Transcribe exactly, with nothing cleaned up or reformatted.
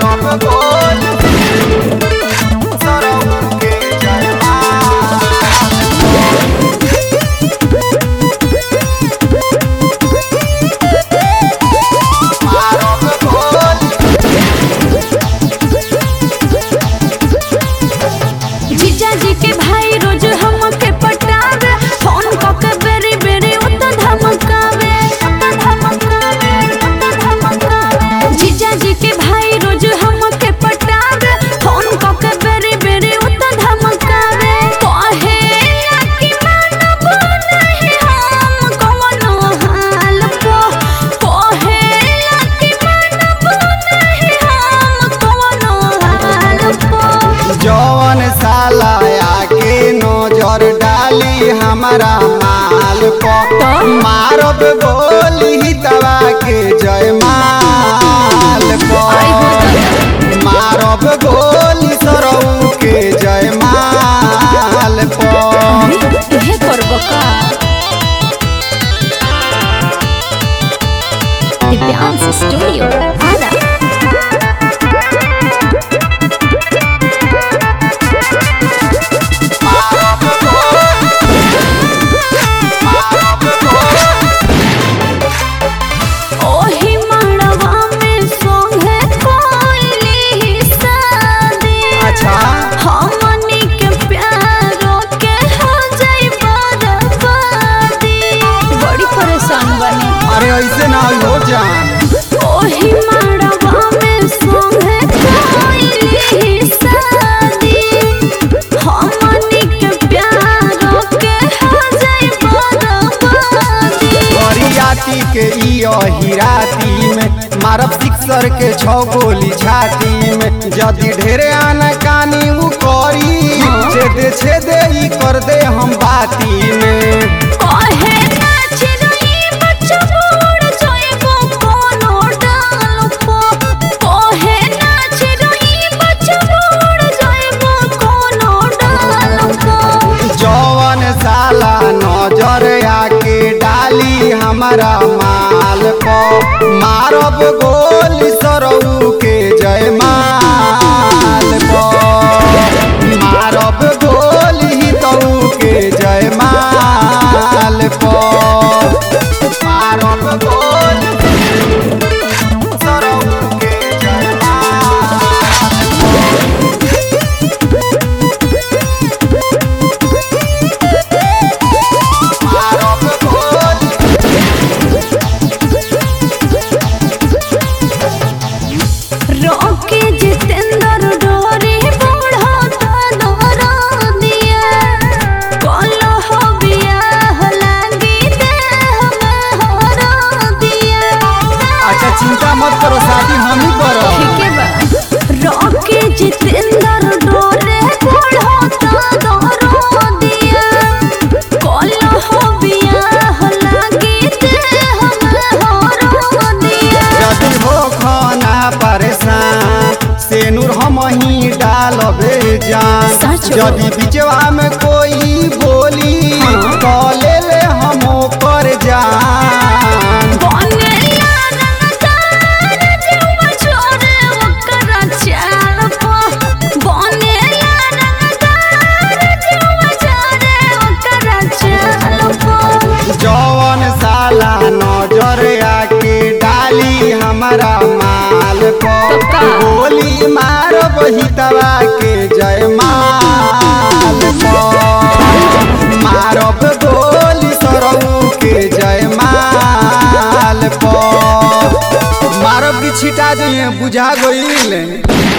मारब गोली सरऊ के जयमाल मारब गोली। जीजा जी के भाई रोज हमके पटावे, फोन करके बेरी बेरी उत धमकावे धमकावे धमकावे। जीजा जी के भाई रोज हमके पटावे, फोन करके बेरी बेरी उत धमकावे। कहे कि मानब नहीं हम कवनो हाल पो, कहे कि मानब नहीं हम कवनो हाल पो। जौन साला आके नजर डाली हमारा माल पर मारब गोली तवा के जयमाल पर मारब गोली सरऊ के जयमाल पर। तुहे करबो का दिव्यांश स्टूडियो आरा। मारब गोली मारब गोली। ओही मड़वा में सोहे कोइली शादी। अच्छा हमनी के प्यारो के हो जाई बर्बादी। बड़ी परेशान बनी। अरे ऐसे ना हो जान। ओही मड़वा में सोहे कोइली शादी। हमनी के प्यारो के हो जाई बर्बादी। बरियाती के इयो हिराती में मारब सिक्सर के छौ गोली छाती में। यदि ढेरे आनाकानी उ करी छेदे छेदे ई कर दे हम बाती में। कहे नाच रही बच्चा बूढ़ जाएगो कोनो डाल पो। कहे नाच रही बच्चा बूढ़ जाएगो कोनो डाल पो। जौन साला नजर आके डाली हमारा माल पर मारब गोली सरऊ के जयमाल पर मारब गोली तऊ के जयमाल पर मारब गोली सरऊ के जयमाल मारब गोली। रोके जितेंद्र डोरी बढ़ता दौरा दिया। कलो हो बियाह लागी देह में हरा दिया। अच्छा चिंता मत करो शादी हम ही करब। ठीक है बा। रोके जितेंद्र डोरे बढ़ता दौरा दिया। कलो हो बियाह लागी देह में हरा दिया। यदि हो खाना परेशान सेनुर हम ही डालबे जान। सच हो। यदि बिचवा में कोई बोली तो ले ले हम कर जान। बनेला रंगदार जीवा छोरे ओकरा चाल पो। बनेला रंगदार जीवा छोरे ओकरा चाल पो। जौन साला नजर आके डाली हमारा माल पर पक्का। गोली मारब हितवा के जयमाल पर मारब गोली सरऊ के जयमाल पर मारब की छिटा जाइए बुझा गईल।